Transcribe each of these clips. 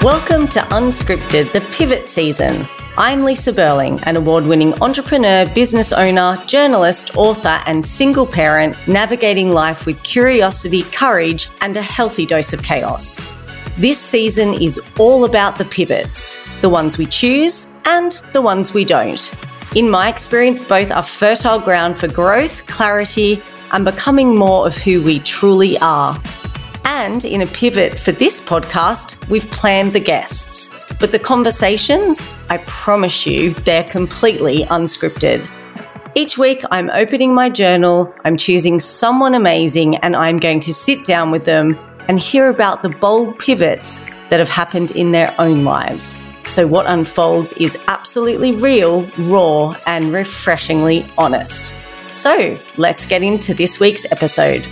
Welcome to Unscripted, the pivot season. I'm Lisa Burling, an award-winning entrepreneur, business owner, journalist, author, and single parent navigating life with curiosity, courage, and a healthy dose of chaos. This season is all about the pivots, the ones we choose and the ones we don't. In my experience, both are fertile ground for growth, clarity, and becoming more of who we truly are. And in a pivot for this podcast, we've planned the guests. But the conversations, I promise you, they're completely unscripted. Each week, I'm opening my journal, I'm choosing someone amazing, and I'm going to sit down with them and hear about the bold pivots that have happened in their own lives. So what unfolds is absolutely real, raw, and refreshingly honest. So let's get into this week's episode.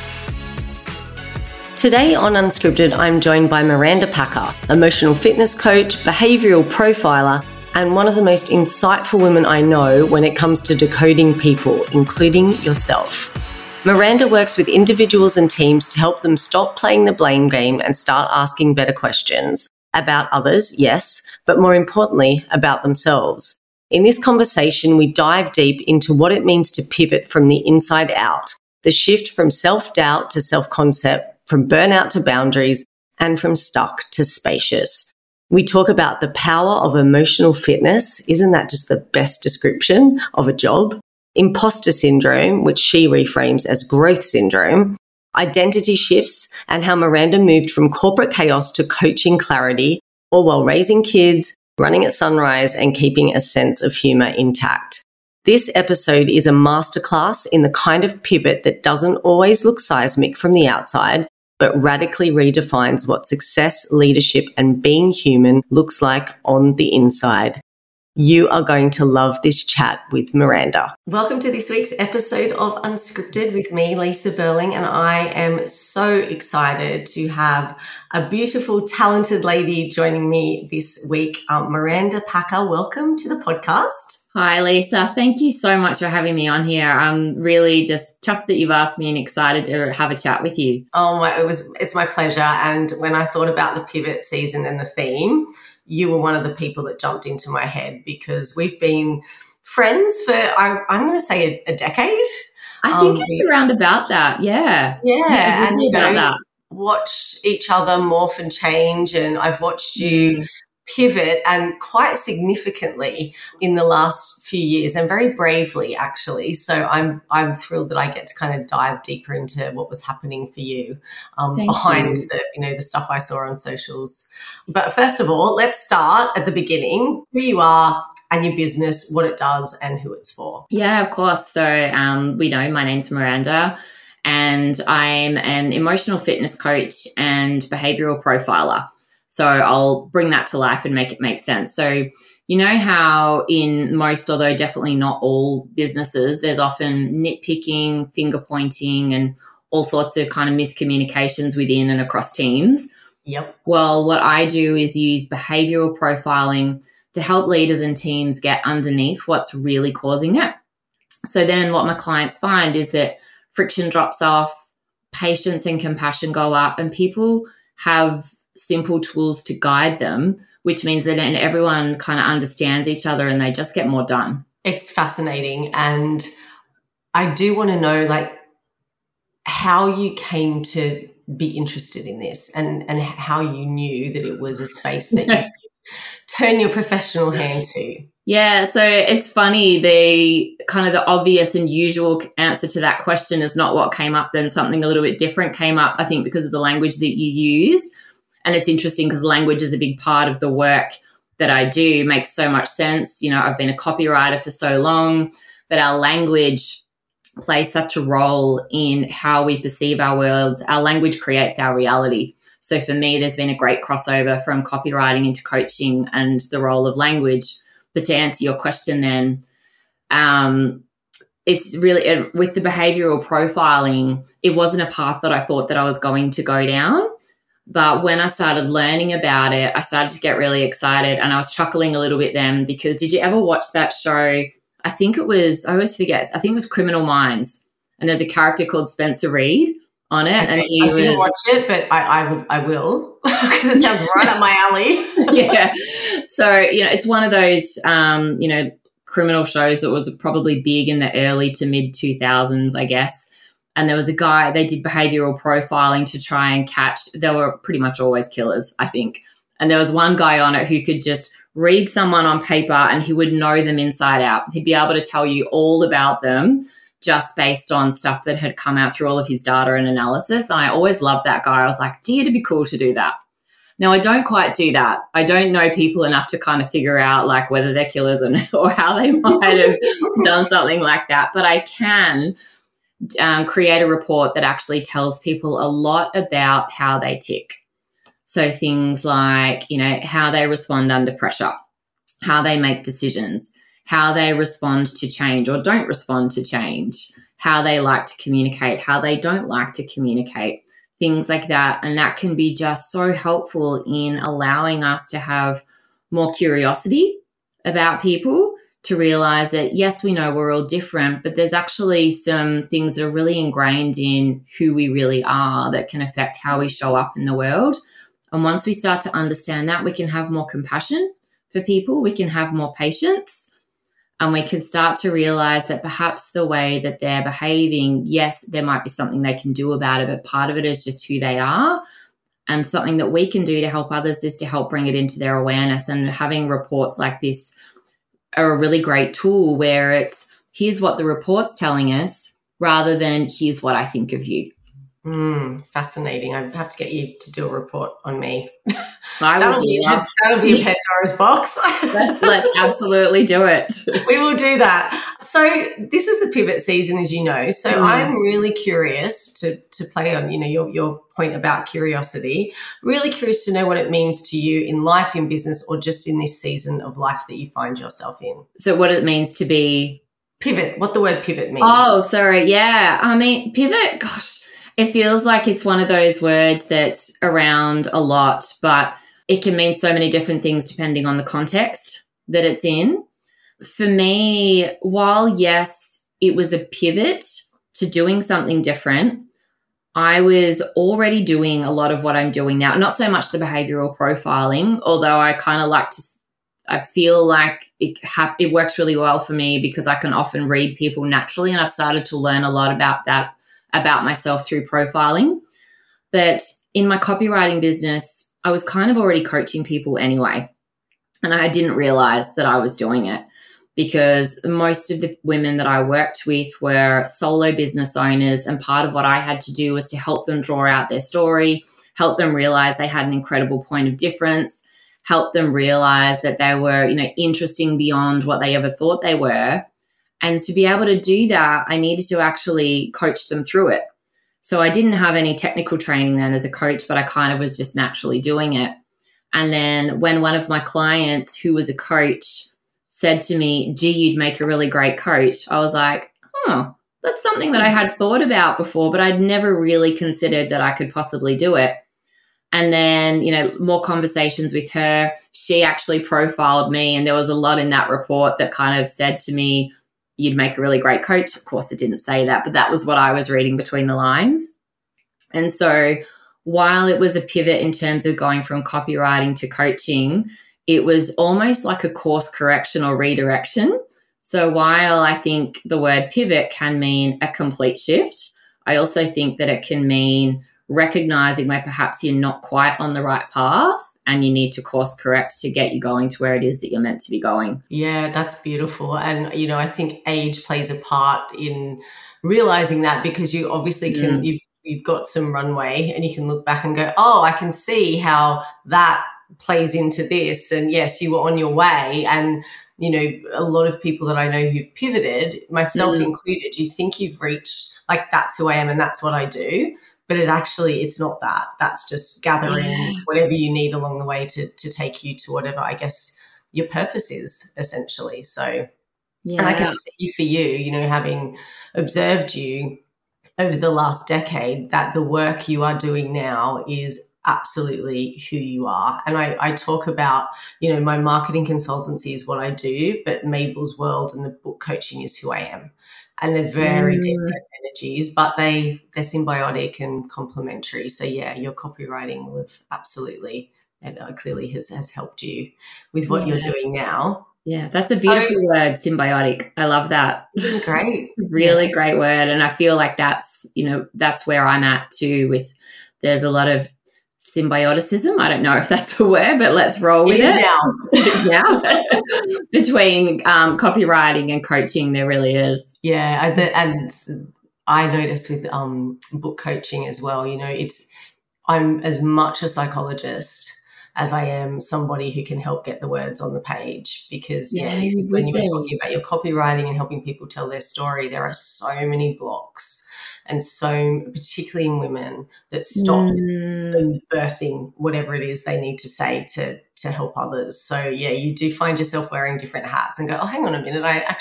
Today on Unscripted, I'm joined by Miranda Packer, emotional fitness coach, behavioural profiler, and one of the most insightful women I know when it comes to decoding people, including yourself. Miranda works with individuals and teams to help them stop playing the blame game and start asking better questions about others, yes, but more importantly, about themselves. In this conversation, we dive deep into what it means to pivot from the inside out, the shift from self-doubt to self-concept, from burnout to boundaries, and from stuck to spacious. We talk about the power of emotional fitness. Isn't that just the best description of a job? Imposter syndrome, which she reframes as growth syndrome, identity shifts, and how Miranda moved from corporate chaos to coaching clarity, all while raising kids, running at sunrise, and keeping a sense of humor intact. This episode is a masterclass in the kind of pivot that doesn't always look seismic from the outside, but radically redefines what success, leadership, and being human looks like on the inside. You are going to love this chat with Miranda. Welcome to this week's episode of Unscripted with me, Lisa Burling, and I am so excited to have a beautiful, talented lady joining me this week, Miranda Packer. Welcome to the podcast. Hi, Lisa. Thank you so much for having me on here. I'm really just chuffed that you've asked me and excited to have a chat with you. It's my pleasure. And when I thought about the pivot season and the theme, you were one of the people that jumped into my head because we've been friends for, I'm going to say a decade. I think it's around about that. Yeah. Yeah. And about that. Watched each other morph and change. And I've watched you pivot, and quite significantly in the last few years, and very bravely actually. So I'm thrilled that I get to kind of dive deeper into what was happening for you behind the stuff I saw on socials. But first of all, let's start at the beginning: who you are and your business, what it does, and who it's for. Yeah, of course. So my name's Miranda, and I'm an emotional fitness coach and behavioral profiler. So I'll bring that to life and make it make sense. So you know how in most, although definitely not all businesses, there's often nitpicking, finger pointing, and all sorts of kind of miscommunications within and across teams. Yep. Well, what I do is use behavioral profiling to help leaders and teams get underneath what's really causing it. So then what my clients find is that friction drops off, patience and compassion go up, and people have simple tools to guide them, which means that everyone kind of understands each other and they just get more done. It's fascinating. And I do want to know how you came to be interested in this and how you knew that it was a space that you could turn your professional hand to. Yeah, so it's funny, the kind of the obvious and usual answer to that question is not what came up, then something a little bit different came up, I think because of the language that you used. And it's interesting because language is a big part of the work that I do. It makes so much sense. You know, I've been a copywriter for so long, but our language plays such a role in how we perceive our worlds. Our language creates our reality. So for me, there's been a great crossover from copywriting into coaching and the role of language. But to answer your question then, it's really, with the behavioral profiling, it wasn't a path that I thought that I was going to go down. But when I started learning about it, I started to get really excited, and I was chuckling a little bit then because did you ever watch that show? I always forget, I think it was Criminal Minds, and there's a character called Spencer Reid, on it. Okay. And I didn't watch it, but I will because it sounds right up my alley. Yeah. So, it's one of those, criminal shows that was probably big in the early to mid 2000s, I guess. And there was a guy, they did behavioral profiling to try and catch, they were pretty much always killers, I think. And there was one guy on it who could just read someone on paper and he would know them inside out. He'd be able to tell you all about them just based on stuff that had come out through all of his data and analysis. And I always loved that guy. I was like, gee, it'd be cool to do that. Now, I don't quite do that. I don't know people enough to kind of figure out like whether they're killers or how they might have done something like that. But I can create a report that actually tells people a lot about how they tick. So things like, how they respond under pressure, how they make decisions, how they respond to change or don't respond to change, how they like to communicate, how they don't like to communicate, things like that. And that can be just so helpful in allowing us to have more curiosity about people, to realize that, yes, we know we're all different, but there's actually some things that are really ingrained in who we really are that can affect how we show up in the world. And once we start to understand that, we can have more compassion for people, we can have more patience, and we can start to realize that perhaps the way that they're behaving, yes, there might be something they can do about it, but part of it is just who they are. And something that we can do to help others is to help bring it into their awareness. And having reports like this are a really great tool where it's, here's what the report's telling us rather than here's what I think of you. Fascinating. I have to get you to do a report on me. That'll be a Pandora's box. Let's absolutely do it. We will do that. So this is the pivot season, as you know. So I'm really curious to play on, your point about curiosity. Really curious to know what it means to you in life, in business, or just in this season of life that you find yourself in. So what it means to be pivot. What the word pivot means. Oh, sorry. Yeah. I mean, pivot. Gosh. It feels like it's one of those words that's around a lot, but it can mean so many different things depending on the context that it's in. For me, while yes, it was a pivot to doing something different, I was already doing a lot of what I'm doing now. Not so much the behavioral profiling, although I kind of I feel like it works really well for me because I can often read people naturally, and I've started to learn a lot about that, about myself through profiling. But in my copywriting business, I was kind of already coaching people anyway. And I didn't realize that I was doing it because most of the women that I worked with were solo business owners. And part of what I had to do was to help them draw out their story, help them realize they had an incredible point of difference, help them realize that they were, interesting beyond what they ever thought they were. And to be able to do that, I needed to actually coach them through it. So I didn't have any technical training then as a coach, but I kind of was just naturally doing it. And then when one of my clients who was a coach said to me, gee, you'd make a really great coach, I was like, oh, that's something that I had thought about before, but I'd never really considered that I could possibly do it. And then, more conversations with her. She actually profiled me, and there was a lot in that report that kind of said to me, you'd make a really great coach. Of course, it didn't say that, but that was what I was reading between the lines. And so while it was a pivot in terms of going from copywriting to coaching, it was almost like a course correction or redirection. So while I think the word pivot can mean a complete shift, I also think that it can mean recognizing where perhaps you're not quite on the right path and you need to course correct to get you going to where it is that you're meant to be going. Yeah, that's beautiful. And, I think age plays a part in realizing that, because you obviously can, you've got some runway and you can look back and go, oh, I can see how that plays into this. And yes, you were on your way. And, a lot of people that I know who've pivoted, myself included, you think you've reached, like, that's who I am and that's what I do. But it's not that. That's just gathering whatever you need along the way to take you to whatever, I guess, your purpose is, essentially. So, and I can see for you, having observed you over the last decade, that the work you are doing now is absolutely who you are. And I talk about, you know, my marketing consultancy is what I do, but Mabel's World and the book coaching is who I am. And they're very different energies, but they're symbiotic and complementary. So yeah, your copywriting will have absolutely, and clearly has helped you with what you're doing now. Yeah, that's a beautiful word, symbiotic. I love that. Great. Really great word. And I feel like that's, you know, that's where I'm at too with, there's a lot of symbioticism. I don't know if that's a word, but let's roll with it. It is now. Between copywriting and coaching, there really is. Yeah, and I noticed with book coaching as well, you know, I'm as much a psychologist as I am somebody who can help get the words on the page, because when you were talking about your copywriting and helping people tell their story, there are so many blocks, and so particularly in women, that stop them birthing whatever it is they need to say to help others. So yeah, you do find yourself wearing different hats and go, oh, hang on a minute,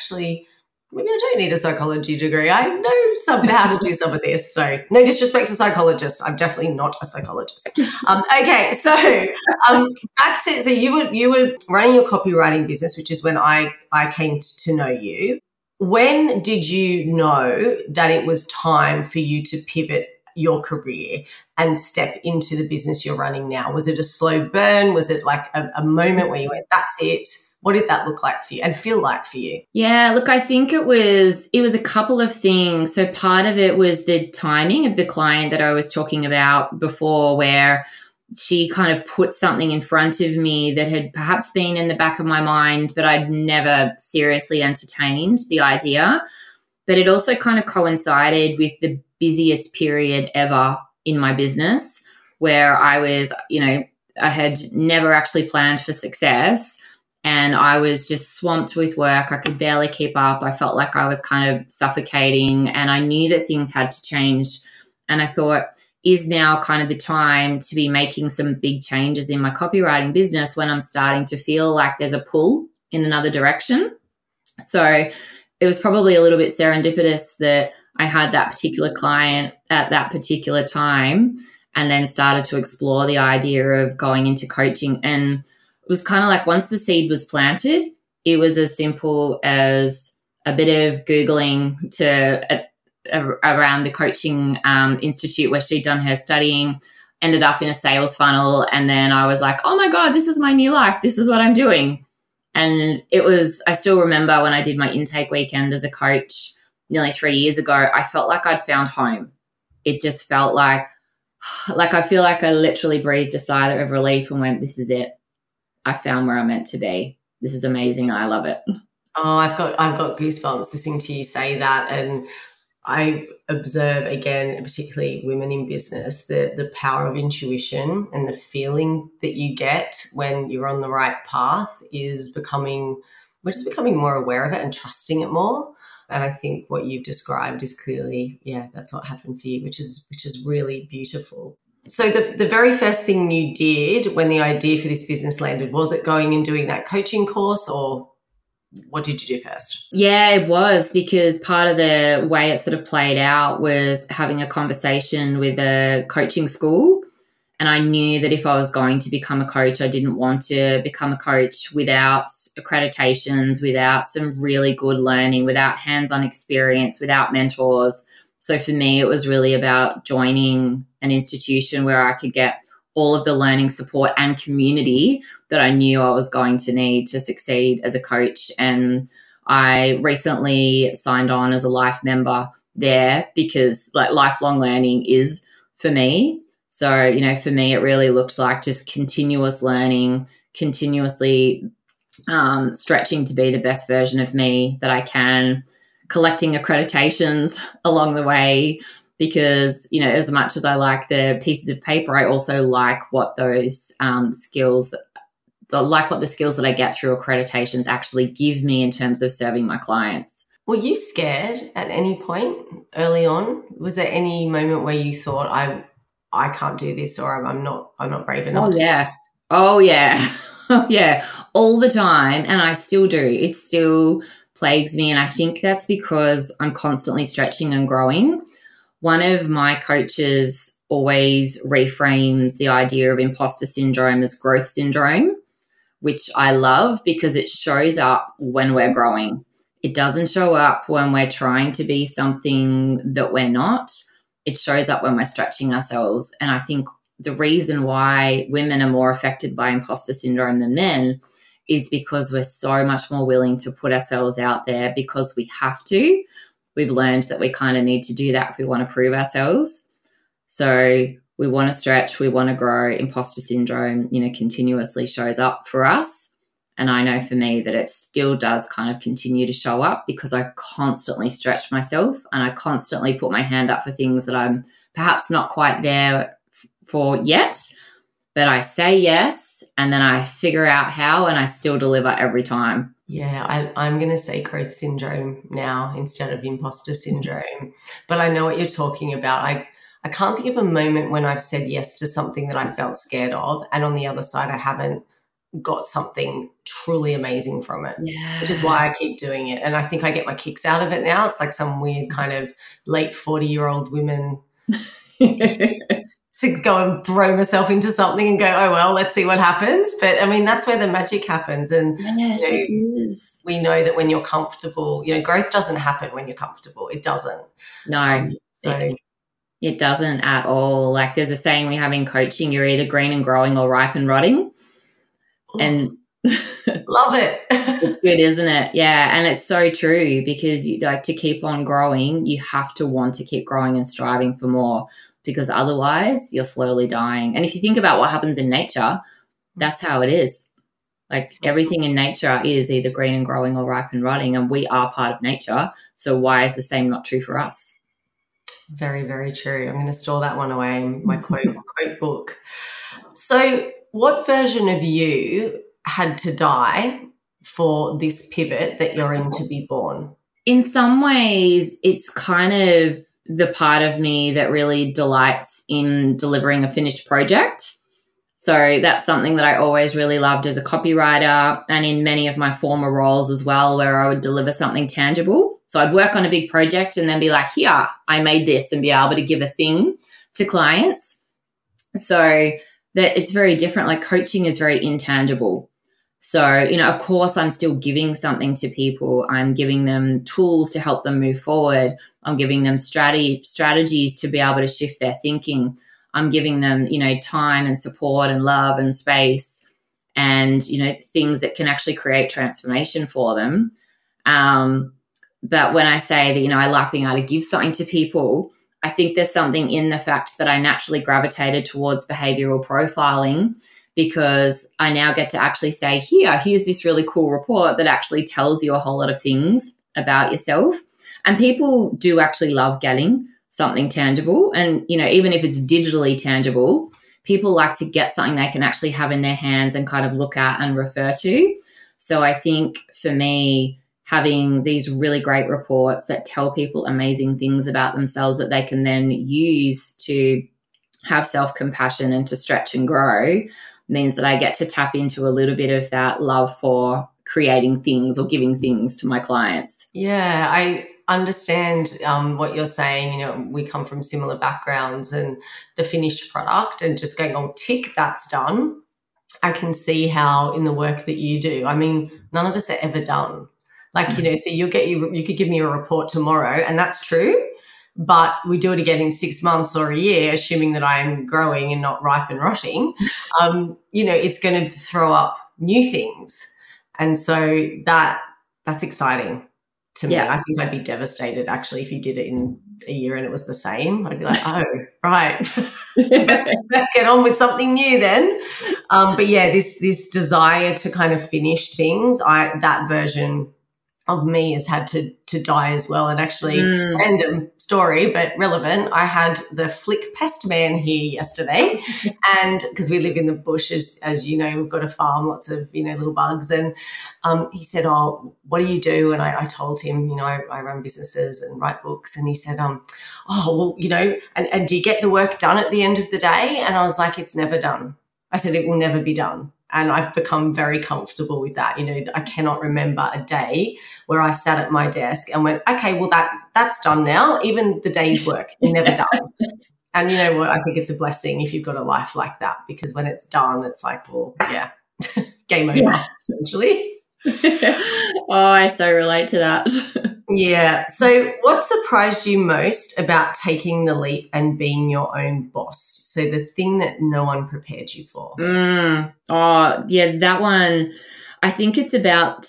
maybe I don't need a psychology degree. I know how to do some of this. So no disrespect to psychologists. I'm definitely not a psychologist. Okay, so back to, so you were running your copywriting business, which is when I came to know you. When did you know that it was time for you to pivot your career and step into the business you're running now? Was it a slow burn? Was it like a moment where you went, that's it? What did that look like for you and feel like for you? Yeah, look, I think it was a couple of things. So part of it was the timing of the client that I was talking about before, where she kind of put something in front of me that had perhaps been in the back of my mind, but I'd never seriously entertained the idea. But it also kind of coincided with the busiest period ever in my business, where I was, you know, I had never actually planned for success. And I was just swamped with work. I could barely keep up. I felt like I was kind of suffocating, and I knew that things had to change. And I thought, is now kind of the time to be making some big changes in my copywriting business when I'm starting to feel like there's a pull in another direction. So it was probably a little bit serendipitous that I had that particular client at that particular time, and then started to explore the idea of going into coaching. And it was kind of like, once the seed was planted, it was as simple as a bit of Googling around the coaching institute where she'd done her studying, ended up in a sales funnel. And then I was like, oh my God, this is my new life. This is what I'm doing. And I still remember when I did my intake weekend as a coach nearly 3 years ago, I felt like I'd found home. It just felt like I feel like I literally breathed a sigh of relief and went, this is it. I found where I'm meant to be. This is amazing. I love it. Oh, I've got goosebumps listening to you say that. And I observe, again, particularly women in business, the power of intuition and the feeling that you get when you're on the right path we're just becoming more aware of it and trusting it more. And I think what you've described is clearly, yeah, that's what happened for you, which is really beautiful. So the very first thing you did when the idea for this business landed, was it going and doing that coaching course, or what did you do first? Yeah, it was, because part of the way it sort of played out was having a conversation with a coaching school. And I knew that if I was going to become a coach, I didn't want to become a coach without accreditations, without some really good learning, without hands-on experience, without mentors. So for me, it was really about joining an institution where I could get all of the learning support and community that I knew I was going to need to succeed as a coach. And I recently signed on as a life member there, because like lifelong learning is for me. So, you know, for me, it really looked like just continuous learning, continuously stretching to be the best version of me that I can, collecting accreditations along the way, because, you know, as much as I like the pieces of paper, I also like what those skills, what the skills that I get through accreditations actually give me in terms of serving my clients. Were you scared at any point early on? Was there any moment where you thought, I can't do this, or I'm not brave enough to do it? Oh yeah. Yeah. All the time. And I still do. It still plagues me. And I think that's because I'm constantly stretching and growing. One of my coaches always reframes the idea of imposter syndrome as growth syndrome, which I love because it shows up when we're growing. It doesn't show up when we're trying to be something that we're not. It shows up when we're stretching ourselves. And I think the reason why women are more affected by imposter syndrome than men is because we're so much more willing to put ourselves out there because we have to. We've learned that we kind of need to do that if we want to prove ourselves. So we want to stretch, we want to grow. Imposter syndrome, continuously shows up for us. And I know for me that it still does kind of continue to show up because I constantly stretch myself and I constantly put my hand up for things that I'm perhaps not quite there for yet, but I say yes and then I figure out how and I still deliver every time. Yeah, I'm going to say growth syndrome now instead of imposter syndrome. But I know what you're talking about. I can't think of a moment when I've said yes to something that I felt scared of, and on the other side, I haven't got something truly amazing from it, which is why I keep doing it. And I think I get my kicks out of it now. It's like some weird kind of late 40-year-old women to go and throw myself into something and go, oh, well, let's see what happens. But, I mean, that's where the magic happens. And yes, it is. We know that when you're comfortable, growth doesn't happen when you're comfortable. It doesn't. No. It doesn't at all. Like there's a saying we have in coaching, you're either green and growing or ripe and rotting. Ooh, and love it. It's good, isn't it? Yeah. And it's so true because to keep on growing, you have to want to keep growing and striving for more because otherwise you're slowly dying. And if you think about what happens in nature, that's how it is. Like everything in nature is either green and growing or ripe and rotting, and we are part of nature. So why is the same not true for us? Very, very true. I'm going to store that one away in my quote book. So what version of you had to die for this pivot that you're in to be born? In some ways, it's kind of the part of me that really delights in delivering a finished project. So that's something that I always really loved as a copywriter and in many of my former roles as well, where I would deliver something tangible. So I'd work on a big project and then be like, here, I made this, and be able to give a thing to clients. So that it's very different. Like coaching is very intangible. So, of course, I'm still giving something to people. I'm giving them tools to help them move forward. I'm giving them strategies to be able to shift their thinking. I'm giving them, time and support and love and space and, things that can actually create transformation for them. But when I say that, I like being able to give something to people, I think there's something in the fact that I naturally gravitated towards behavioral profiling because I now get to actually say, here's this really cool report that actually tells you a whole lot of things about yourself. And people do actually love getting something tangible. And, even if it's digitally tangible, people like to get something they can actually have in their hands and kind of look at and refer to. So I think for me, having these really great reports that tell people amazing things about themselves that they can then use to have self-compassion and to stretch and grow means that I get to tap into a little bit of that love for creating things or giving things to my clients. Yeah, I understand what you're saying. We come from similar backgrounds, and the finished product and just going, oh, tick, that's done. I can see how in the work that you do, I mean, none of us are ever done. Like, so you could give me a report tomorrow, and that's true, but we do it again in 6 months or a year, assuming that I'm growing and not ripe and rotting. It's going to throw up new things. And so that's exciting to me. I think I'd be devastated actually if you did it in a year and it was the same. I'd be like, oh, right. Let's get on with something new then. But yeah, this desire to kind of finish things, that version of me has had to die as well. And actually, random story, but relevant, I had the Flick Pest Man here yesterday, and because we live in the bush, as you know, we've got a farm, lots of, little bugs. And he said, oh, what do you do? And I told him, I run businesses and write books. And he said, oh, well, and do you get the work done at the end of the day? And I was like, it's never done. I said, it will never be done. And I've become very comfortable with that. I cannot remember a day where I sat at my desk and went, okay, well, that's done now. Even the day's work, never done. And you know what? I think it's a blessing if you've got a life like that, because when it's done, it's like, well, yeah, game over, essentially. Oh, I so relate to that. Yeah. So what surprised you most about taking the leap and being your own boss? So the thing that no one prepared you for. Oh, yeah, that one, I think it's about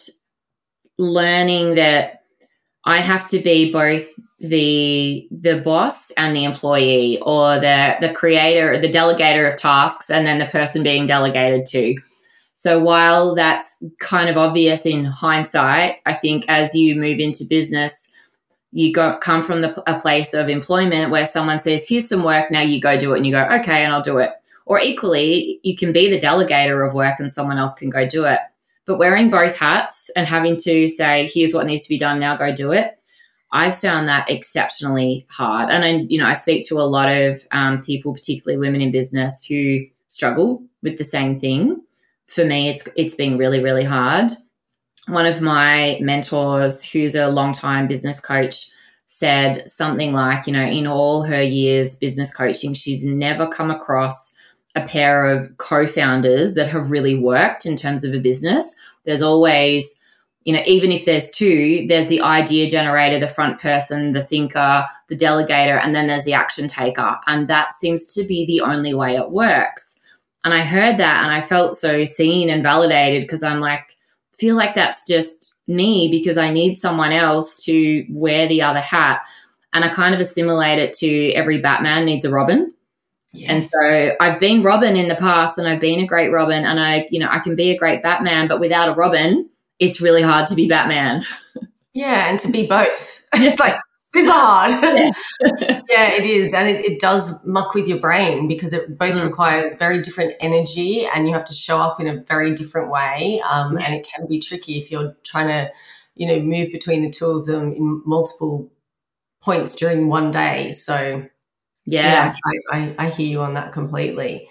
learning that I have to be both the boss and the employee, or the creator, the delegator of tasks, and then the person being delegated to. So while that's kind of obvious in hindsight, I think as you move into business, come from a place of employment where someone says, here's some work, now you go do it, and you go, okay, and I'll do it. Or equally, you can be the delegator of work and someone else can go do it. But wearing both hats and having to say, here's what needs to be done, now go do it, I've found that exceptionally hard. And I speak to a lot of people, particularly women in business, who struggle with the same thing. For me, it's been really, really hard. One of my mentors, who's a longtime business coach, said something like, in all her years business coaching, she's never come across a pair of co-founders that have really worked in terms of a business. There's always, even if there's two, there's the idea generator, the front person, the thinker, the delegator, and then there's the action taker. And that seems to be the only way it works. And I heard that and I felt so seen and validated, because I'm like, feel like that's just me, because I need someone else to wear the other hat. And I kind of assimilate it to every Batman needs a Robin. Yes. And so I've been Robin in the past, and I've been a great Robin, and I can be a great Batman, but without a Robin, it's really hard to be Batman. Yeah, and to be both. It's like super hard. Yeah, it is. And it does muck with your brain, because it both requires very different energy, and you have to show up in a very different way. And it can be tricky if you're trying to, move between the two of them in multiple points during one day. So yeah, I hear you on that completely.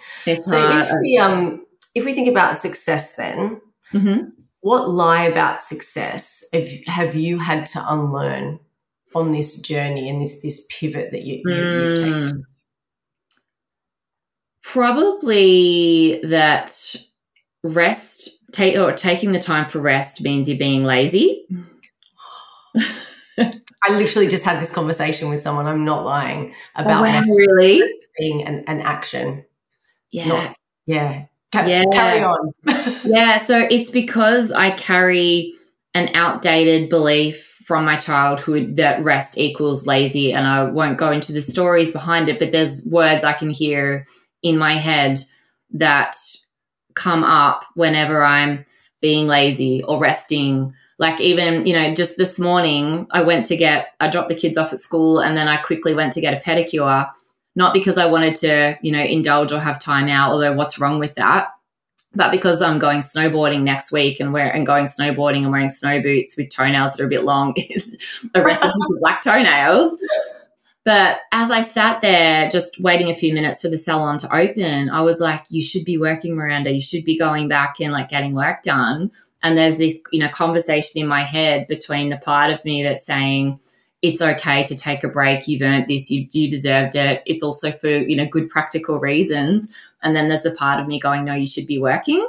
If we think about success then, what lie about success have you had to unlearn on this journey and this pivot that you've taken? Probably that taking the time for rest means you're being lazy. I literally just had this conversation with someone, I'm not lying, about rest being an action. Yeah. Carry on. Yeah, so it's because I carry an outdated belief from my childhood that rest equals lazy, and I won't go into the stories behind it, but there's words I can hear in my head that come up whenever I'm being lazy or resting. Like even, just this morning I dropped the kids off at school, and then I quickly went to get a pedicure, not because I wanted to, indulge or have time out, although what's wrong with that, but because I'm going snowboarding next week and going snowboarding and wearing snow boots with toenails that are a bit long is a recipe for black toenails. But as I sat there just waiting a few minutes for the salon to open, I was like, you should be working, Miranda. You should be going back and getting work done. And there's this, conversation in my head between the part of me that's saying, it's okay to take a break. You've earned this. You deserved it. It's also for, good practical reasons. And then there's the part of me going, no, you should be working.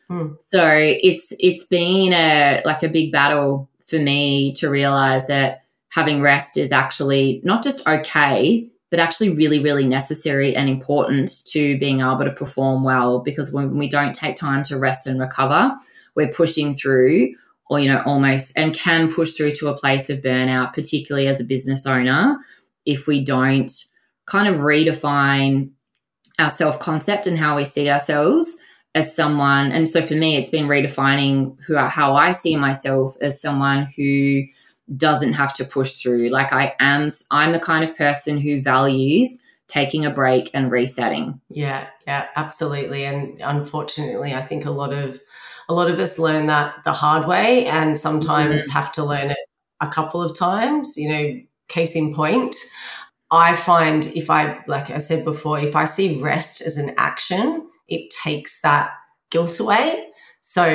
So it's been a big battle for me to realize that having rest is actually not just okay, but actually really, really necessary and important to being able to perform well. Because when we don't take time to rest and recover, we're pushing through, or, almost, and can push through to a place of burnout, particularly as a business owner, if we don't kind of redefine our self-concept and how we see ourselves as someone. And so for me, it's been redefining how I see myself as someone who doesn't have to push through. I'm the kind of person who values taking a break and resetting. Yeah, absolutely. And unfortunately, I think a lot of us learn that the hard way, and sometimes have to learn it a couple of times. Case in point, I find like I said before, if I see rest as an action, it takes that guilt away. So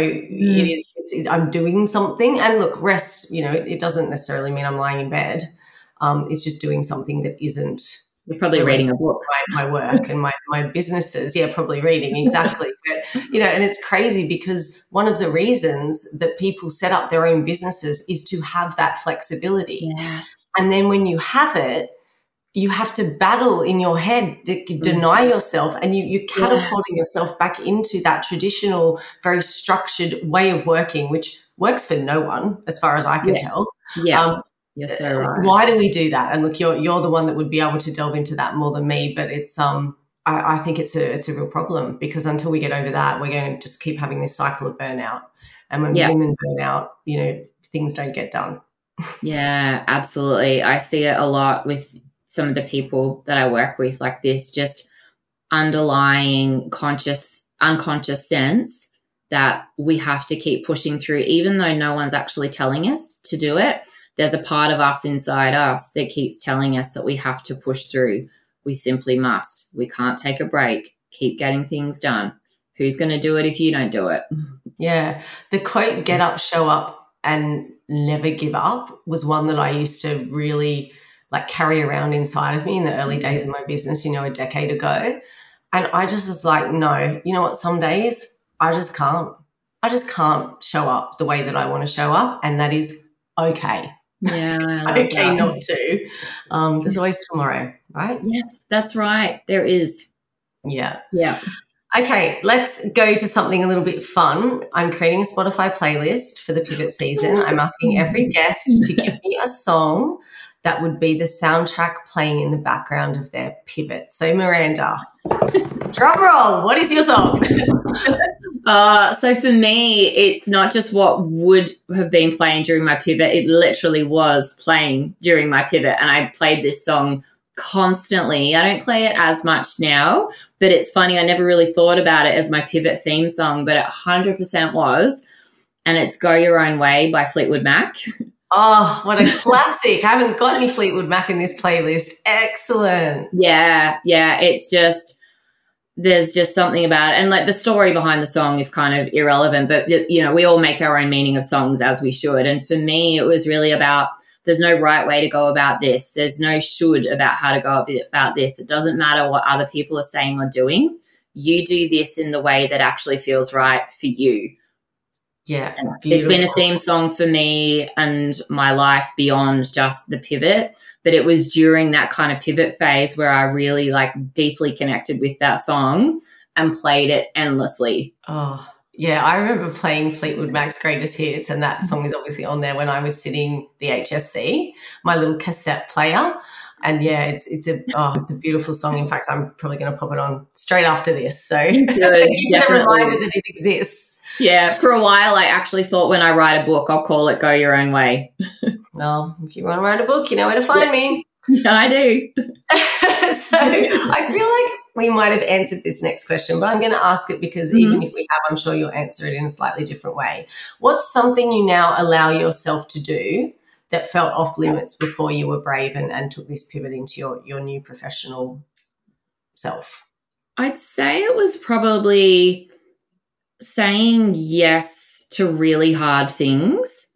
I'm doing something. And look, rest, it doesn't necessarily mean I'm lying in bed. It's just doing something that isn't You're probably reading a book. My work and my businesses. Yeah, probably reading, exactly. But, and it's crazy because one of the reasons that people set up their own businesses is to have that flexibility. Yes. And then when you have it, you have to battle in your head, deny yourself, and you're catapulting yourself back into that traditional, very structured way of working, which works for no one, as far as I can tell. Yeah. You're so right. Why do we do that? And look, you're the one that would be able to delve into that more than me, but it's I think it's a real problem, because until we get over that, we're going to just keep having this cycle of burnout. And when women burn out, things don't get done. Yeah, absolutely. I see it a lot with some of the people that I work with, like this just underlying unconscious sense that we have to keep pushing through, even though no one's actually telling us to do it. There's a part of us inside us that keeps telling us that we have to push through. We simply must. We can't take a break. Keep getting things done. Who's going to do it if you don't do it? Yeah. The quote, get up, show up, and never give up was one that I used to really carry around inside of me in the early days of my business, a decade ago. And I just was like, no, you know what? Some days I just can't show up the way that I want to show up. And that is okay. Yeah. Okay, not to. There's always tomorrow, right? Yes, that's right. There is. Yeah. Yeah. Okay, let's go to something a little bit fun. I'm creating a Spotify playlist for the pivot season. I'm asking every guest to give me a song that would be the soundtrack playing in the background of their pivot. So, Miranda, drum roll, what is your song? So for me, it's not just what would have been playing during my pivot. It literally was playing during my pivot, and I played this song constantly. I don't play it as much now, but it's funny. I never really thought about it as my pivot theme song, but it 100% was. And it's Go Your Own Way by Fleetwood Mac. Oh, what a classic. I haven't got any Fleetwood Mac in this playlist. Excellent. Yeah. It's just, there's just something about it. And the story behind the song is kind of irrelevant, but, we all make our own meaning of songs, as we should. And for me, it was really about, there's no right way to go about this. There's no should about how to go about this. It doesn't matter what other people are saying or doing. You do this in the way that actually feels right for you. Yeah. It's been a theme song for me and my life beyond just the pivot, but it was during that kind of pivot phase where I really deeply connected with that song and played it endlessly. Oh, yeah. I remember playing Fleetwood Mac's Greatest Hits, and that song is obviously on there when I was sitting the HSC, my little cassette player. And yeah, it's a beautiful song. In fact, I'm probably going to pop it on straight after this. So thank you for the reminder that it exists. Yeah, for a while I actually thought when I write a book, I'll call it Go Your Own Way. Well, if you want to write a book, you know where to find me. Yeah, I do. So I feel like we might have answered this next question, but I'm going to ask it because even if we have, I'm sure you'll answer it in a slightly different way. What's something you now allow yourself to do that felt off limits before you were brave and took this pivot into your new professional self? I'd say it was probably saying yes to really hard things.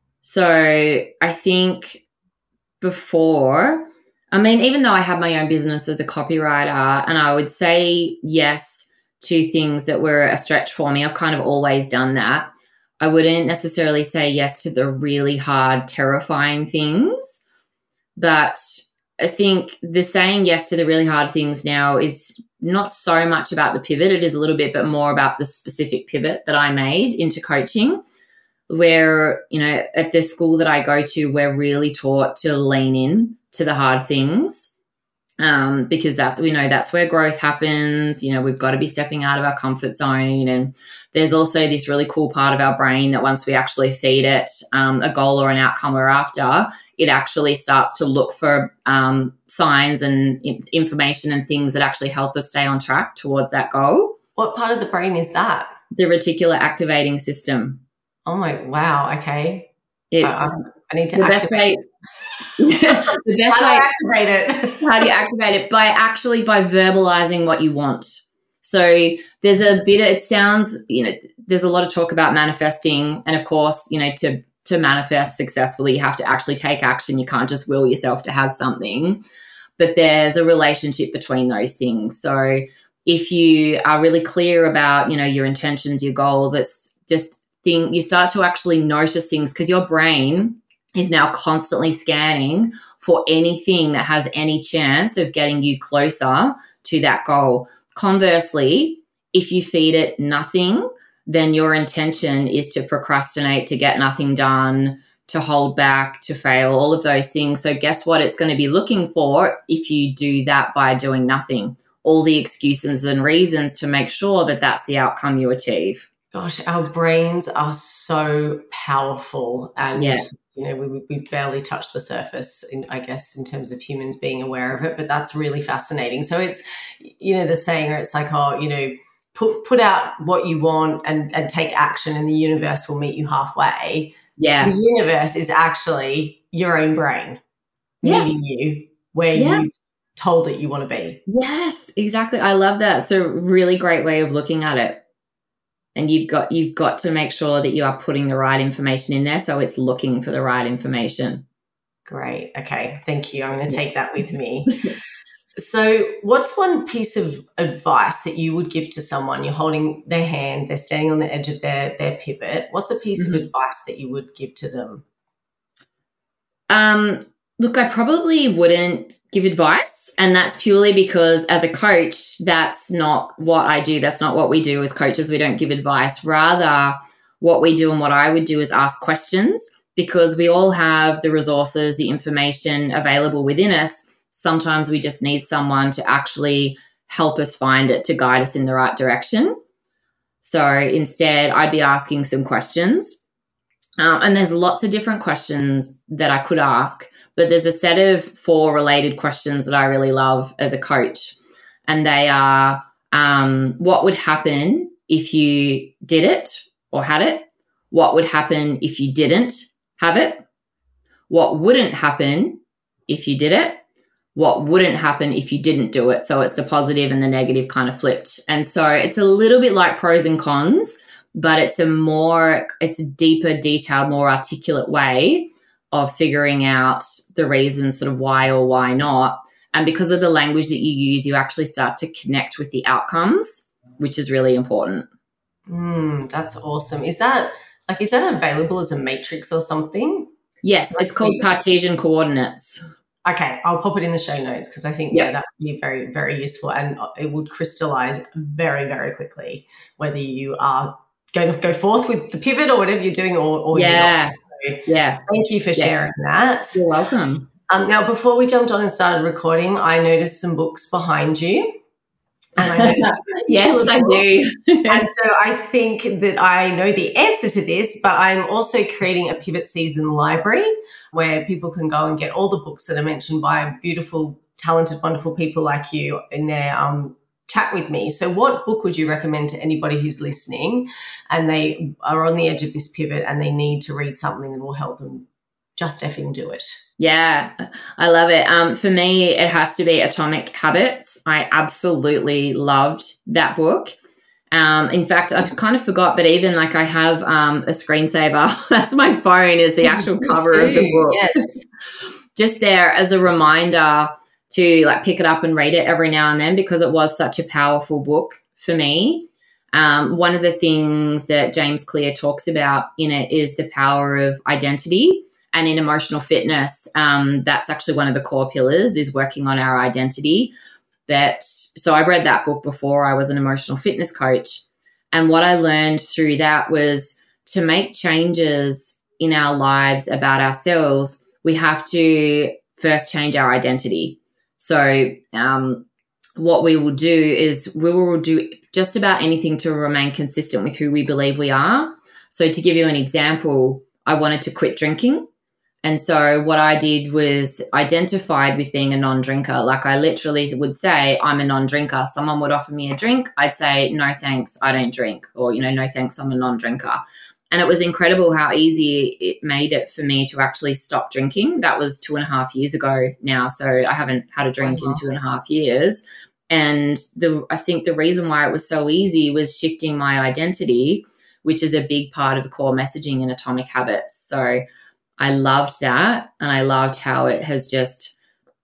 So I think before, even though I had my own business as a copywriter and I would say yes to things that were a stretch for me, I've kind of always done that. I wouldn't necessarily say yes to the really hard, terrifying things. But I think the saying yes to the really hard things now is not so much about the pivot. It is a little bit, but more about the specific pivot that I made into coaching, where, at the school that I go to, we're really taught to lean in to the hard things because that's where growth happens. We've got to be stepping out of our comfort zone. And there's also this really cool part of our brain that once we actually feed it a goal or an outcome we're after, it actually starts to look for signs and information and things that actually help us stay on track towards that goal. What part of the brain is that? The reticular activating system. Oh my, wow. Okay. It's I need to activate it. The best How way. do I activate it? How do you activate it? By verbalizing what you want. So there's a bit, it sounds, there's a lot of talk about manifesting. And of course, to manifest successfully, you have to actually take action. You can't just will yourself to have something. but there's a relationship between those things. So if you are really clear about, your intentions, your goals, it's just you start to actually notice things because your brain is now constantly scanning for anything that has any chance of getting you closer to that goal. Conversely, if you feed it nothing, then your intention is to procrastinate, to get nothing done, to hold back, to fail, all of those things. So guess what it's going to be looking for if you do that by doing nothing? All the excuses and reasons to make sure that that's the outcome you achieve. Gosh, our brains are so powerful, and we barely touch the surface, I guess, in terms of humans being aware of it, but that's really fascinating. So it's, the saying, or it's like, put out what you want and take action, and the universe will meet you halfway. Yeah. The universe is actually your own brain meeting you where you've told it you want to be. Yes, exactly. I love that. It's a really great way of looking at it. And you've got to make sure that you are putting the right information in there so it's looking for the right information. Great. Okay. Thank you. I'm going to take that with me. So what's one piece of advice that you would give to someone? You're holding their hand, they're standing on the edge of their pivot. What's a piece of advice that you would give to them? Look, I probably wouldn't give advice, and that's purely because as a coach, that's not what I do. That's not what we do as coaches. We don't give advice. Rather, what we do and what I would do is ask questions, because we all have the resources, the information available within us. Sometimes we just need someone to actually help us find it, to guide us in the right direction. So instead, I'd be asking some questions. And there's lots of different questions that I could ask, but there's a set of 4 related questions that I really love as a coach. And they are, what would happen if you did it or had it? What would happen if you didn't have it? What wouldn't happen if you did it? What wouldn't happen if you didn't do it? So it's the positive and the negative kind of flipped. And so it's a little bit like pros and cons, but it's a deeper, detailed, more articulate way of figuring out the reasons sort of why or why not. And because of the language that you use, you actually start to connect with the outcomes, which is really important. That's awesome. Is that available as a matrix or something? Yes, it's called Cartesian coordinates. Okay, I'll pop it in the show notes because I think that would be very, very useful, and it would crystallize very, very quickly whether you are going to go forth with the pivot or whatever you're doing, or you're not. So thank you for sharing that. You're welcome. Now, before we jumped on and started recording, I noticed some books behind you. And I noticed yes, I do. And so I think that I know the answer to this, but I'm also creating a Pivot Season library where people can go and get all the books that are mentioned by beautiful, talented, wonderful people like you in their chat with me. So what book would you recommend to anybody who's listening and they are on the edge of this pivot and they need to read something that will help them just effing do it? Yeah, I love it. For me, it has to be Atomic Habits. I absolutely loved that book. In fact, I kind of forgot, but even like I have a screensaver. That's my phone, is the actual cover of the book. Yes. Just there as a reminder to like pick it up and read it every now and then, because it was such a powerful book for me. One of the things that James Clear talks about in it is the power of identity. And in emotional fitness, that's actually one of the core pillars, is working on our identity. So I read that book before I was an emotional fitness coach. And what I learned through that was to make changes in our lives about ourselves, we have to first change our identity. So what we will do is we will do just about anything to remain consistent with who we believe we are. So to give you an example, I wanted to quit drinking. And so what I did was identified with being a non-drinker. Like I literally would say, I'm a non-drinker. Someone would offer me a drink. I'd say, no, thanks, I don't drink. Or, no, thanks, I'm a non-drinker. And it was incredible how easy it made it for me to actually stop drinking. That was 2.5 years ago now. So I haven't had a drink in 2.5 years. And I think the reason why it was so easy was shifting my identity, which is a big part of the core messaging in Atomic Habits. So I loved that, and I loved how it has just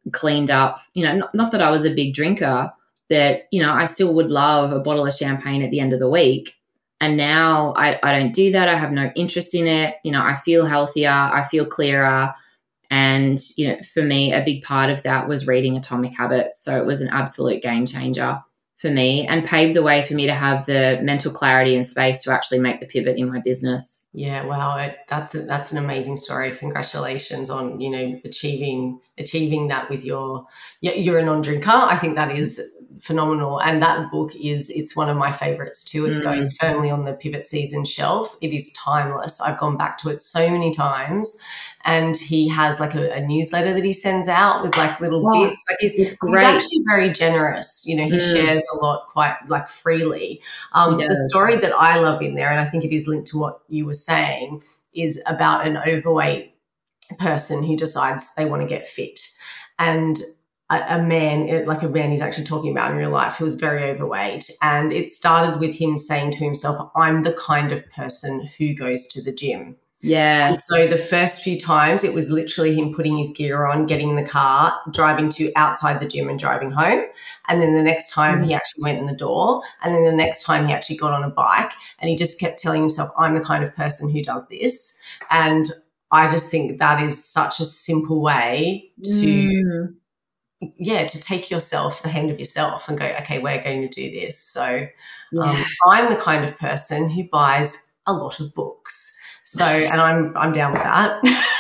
cleaned up, not that I was a big drinker, that, I still would love a bottle of champagne at the end of the week. And now I don't do that. I have no interest in it. I feel healthier. I feel clearer. And, for me, a big part of that was reading Atomic Habits. So it was an absolute game changer for me and paved the way for me to have the mental clarity and space to actually make the pivot in my business. Yeah, wow, that's an amazing story. Congratulations on achieving that with you're a non-drinker. I think that is phenomenal, and that book it's one of my favorites too. It's going firmly on the Pivot Season shelf. It is timeless. I've gone back to it so many times, and he has like a newsletter that he sends out with like little bits. Like he's actually very generous. He shares a lot quite like freely. The story that I love in there, and I think it is linked to what you were saying, is about an overweight person who decides they want to get fit, and a man he's actually talking about in real life who was very overweight, and it started with him saying to himself, I'm the kind of person who goes to the gym. Yeah. So the first few times it was literally him putting his gear on, getting in the car, driving to outside the gym and driving home. And then the next time he actually went in the door, and then the next time he actually got on a bike, and he just kept telling himself, I'm the kind of person who does this. And I just think that is such a simple way to take the hand of yourself and go, okay, we're going to do this. So I'm the kind of person who buys a lot of books. So, and I'm down with that.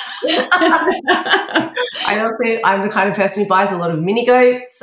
I'm the kind of person who buys a lot of mini goats.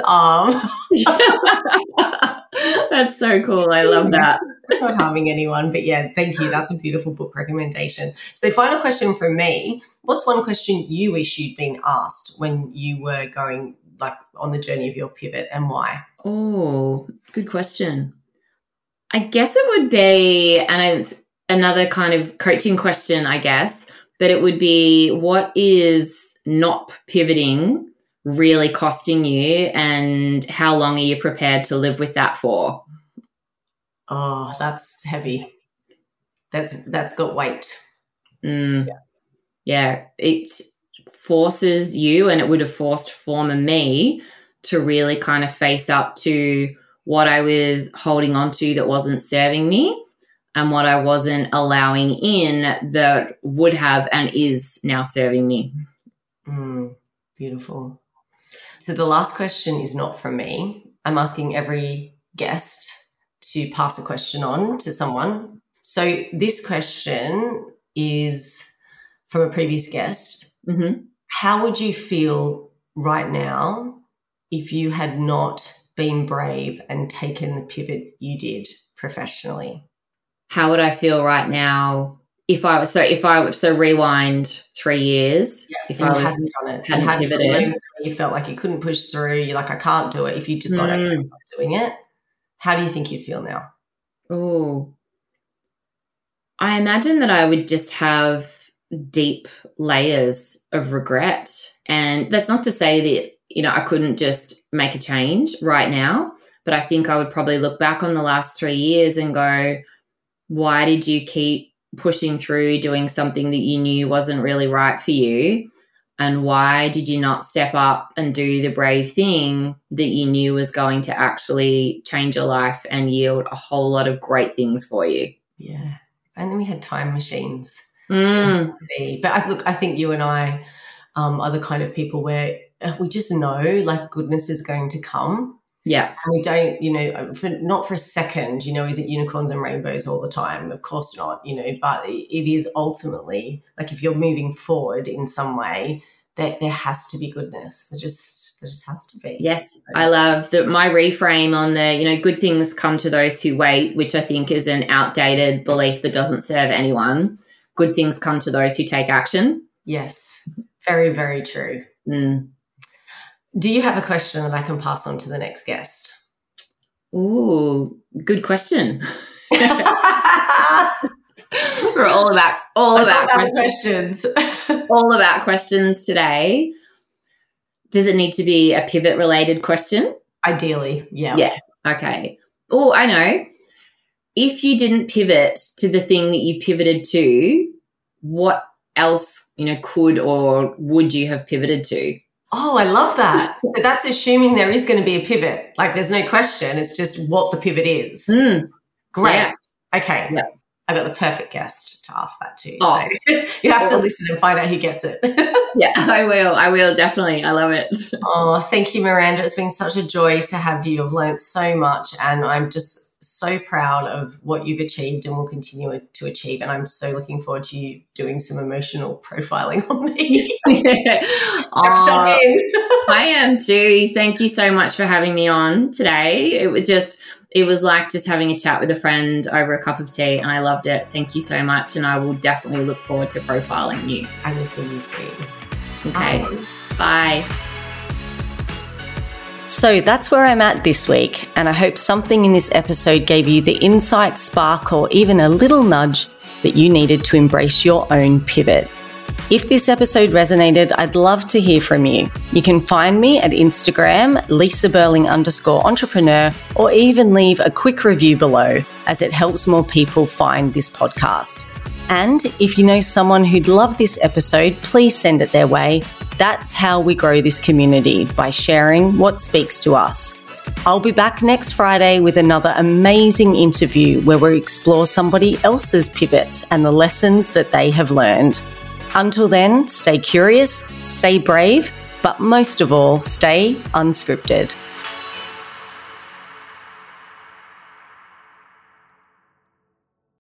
That's so cool. I love that. Not harming anyone, but yeah, thank you. That's a beautiful book recommendation. So final question from me. What's one question you wish you'd been asked when you were going like on the journey of your pivot, and why? Oh, good question. I guess it would be, and it's another kind of coaching question, I guess, that it would be, what is not pivoting really costing you, and how long are you prepared to live with that for? Oh, that's heavy. That's got weight. Yeah, it forces you, and it would have forced former me to really kind of face up to what I was holding on to that wasn't serving me, and what I wasn't allowing in that would have and is now serving me. Beautiful. So the last question is not from me. I'm asking every guest to pass a question on to someone. So this question is from a previous guest. How would you feel right now if you had not been brave and taken the pivot you did professionally? How would I feel right now if I was rewind 3 years, if I hadn't done it, hadn't pivoted, you felt like you couldn't push through, you're like, I can't do it. If you just got okay with doing it, how do you think you'd feel now? Oh, I imagine that I would just have deep layers of regret, and that's not to say that I couldn't just make a change right now, but I think I would probably look back on the last 3 years and go, why did you keep pushing through doing something that you knew wasn't really right for you? And why did you not step up and do the brave thing that you knew was going to actually change your life and yield a whole lot of great things for you? Yeah. And then we had time machines. But I think you and I are the kind of people where we just know like goodness is going to come. Yeah. And we don't, not for a second, is it unicorns and rainbows all the time? Of course not, but it is ultimately like if you're moving forward in some way, that there has to be goodness. There just has to be. Yes. I love my reframe on the, good things come to those who wait, which I think is an outdated belief that doesn't serve anyone. Good things come to those who take action. Yes. Very, very true. Do you have a question that I can pass on to the next guest? Ooh, good question. We're all about questions. All about questions today. Does it need to be a pivot related question? Ideally, yeah. Yes. Okay. Oh, I know. If you didn't pivot to the thing that you pivoted to, what else, could or would you have pivoted to? Oh, I love that. So that's assuming there is going to be a pivot. Like there's no question. It's just what the pivot is. Great. Yeah. Okay. Yeah. I got the perfect guest to ask that too. Oh. So you have to listen and find out who gets it. Yeah, I will. Definitely. I love it. Oh, thank you, Miranda. It's been such a joy to have you. I've learned so much and I'm just so proud of what you've achieved and will continue to achieve. And I'm so looking forward to you doing some emotional profiling on me. I am too. Thank you so much for having me on today. It was like just having a chat with a friend over a cup of tea, and I loved it. Thank you so much, and I will definitely look forward to profiling you. I will see you soon. Okay. Bye. So that's where I'm at this week, and I hope something in this episode gave you the insight, spark, or even a little nudge that you needed to embrace your own pivot. If this episode resonated, I'd love to hear from you. You can find me at Instagram, LisaBurling_entrepreneur, or even leave a quick review below, as it helps more people find this podcast. And if you know someone who'd love this episode, please send it their way. That's how we grow this community, by sharing what speaks to us. I'll be back next Friday with another amazing interview where we explore somebody else's pivots and the lessons that they have learned. Until then, stay curious, stay brave, but most of all, stay unscripted.